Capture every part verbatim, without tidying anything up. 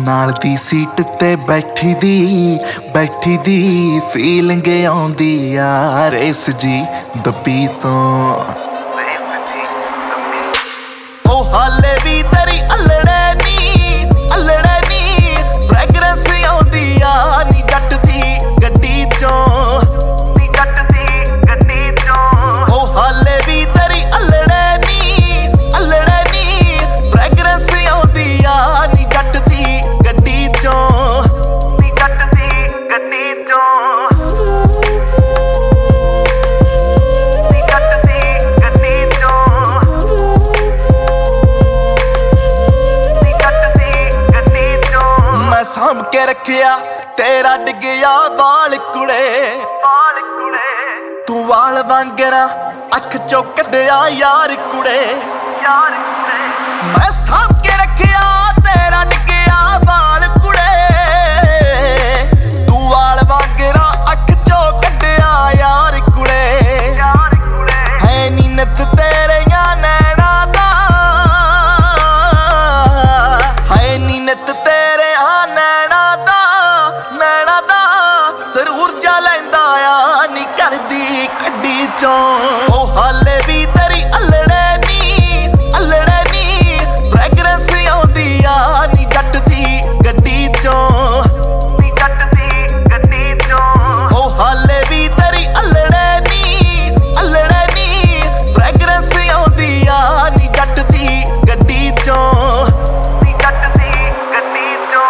नाल दी सीट ते बैठी दी बैठी दी फीलिंग आउंदी यार इस जी दब्बी तो ओ हाले भी तेरी अल्लड़े नी अल्लड़े नी फ्रैगरेंस आउंदी यार नी जट दी गड्डी चों नी जट दी गड्डी चों ओ हाले भी तेरी अल्लड़े नी अल्लड़े नी फ्रैगरेंस आउंदी यार नी जट दी गड्डी चों नी जट दी गड्डी चों साम के रखिया तेरा डिगया बाल कुड़े तू वाल वांगरा अख चो कढ़िया यार कुड़े मैं साम के रखिया तेरा डिगया बाल कुड़े तू वाल वांगरा अख चो कढ़िया यार कुड़े है नी नत तेरे नैना दा है नी नत तेरे ओ हाले भी तेरी अल्लड़े नी अल्लड़े नी फ्रैगरेंस आउंदी यार नी जट दी गड्डी चों नी जट दी गड्डी चों ओ हाले भी तेरी अल्लड़े नी अल्लड़े नी फ्रैगरेंस आउंदी यार नी जट दी गड्डी चों नी जट दी गड्डी चों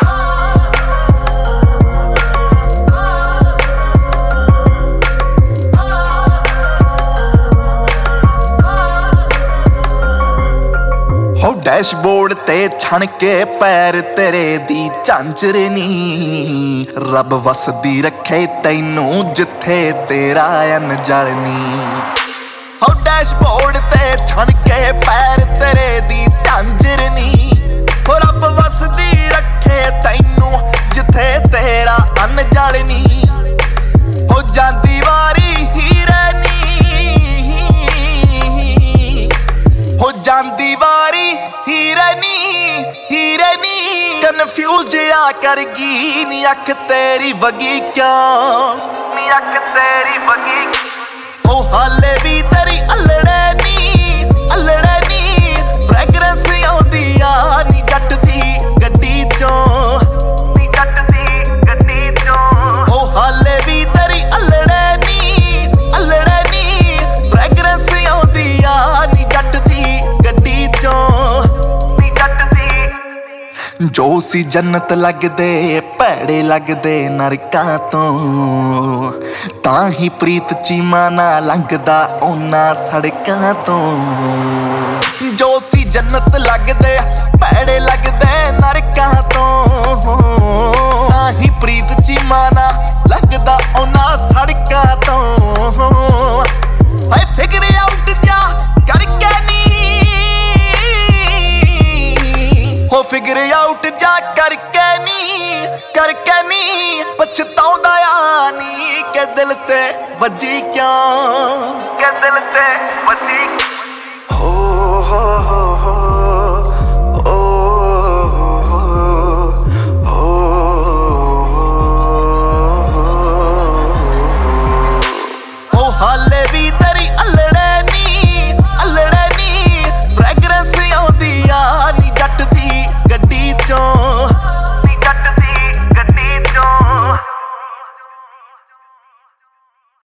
हो डैशबोर्ड ते छण के पैर तेरे दी झांझर नी रब वसदी रखे तैनू जिथे तेरा अनजल नी हो डैशबोर्ड ते छण के पैर तेरे दी झांझर नी हो रब वसदी रखे तैनू जिथे तेरा अनजल नी हो जांदी वारी हीरे नी हो जांदी वारी हीरे नी हीरे नी कन्फ्यूज आ करगी नी अख तेरी वगी क्यों नी अख तेरी वगी ओ हाले भी तेरी अल्लड़े नी अल्लड़े नी फ्रैगरेंस आउंदी यार नी जट दी गड्डी चों नी जट दी गड्डी चों ओ हाले भी तेरी अल्लड़े नी अल्लड़े नी फ्रैगरेंस आउंदी यार नी जट दी गड्डी चों जो सी जन्नत लगदे भैड़े लगदे नरकां तों तां ही प्रीत चीमा ना लंघदा उन्हां सड़कां तों जो सी जन्नत लगदे भैड़े लगदे नरकां तों तां ही प्रीत चीमा ना लंघदा उन्हां सड़कां तों हाय फिगर आउट जा करके नी हो फिगर आउट जा करके नी करके नी पछताउंदा आ नी के दिल ते वजी क्यों के दिल ते वजी हो हो हो हो ओ हाले भी तेरी